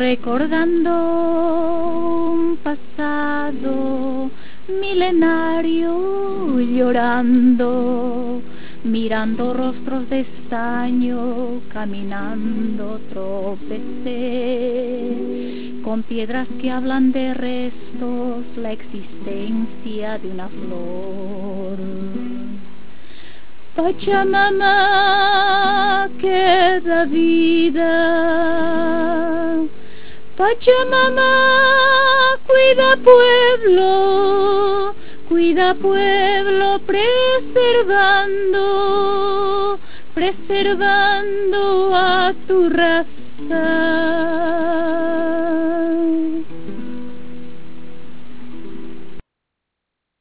recordando un pasado milenario, llorando, mirando rostros de estaño, caminando tropecé con piedras que hablan de restos, la existencia de una flor. Pachamama, que da vida. Pachamama, cuida pueblo, preservando a tu raza.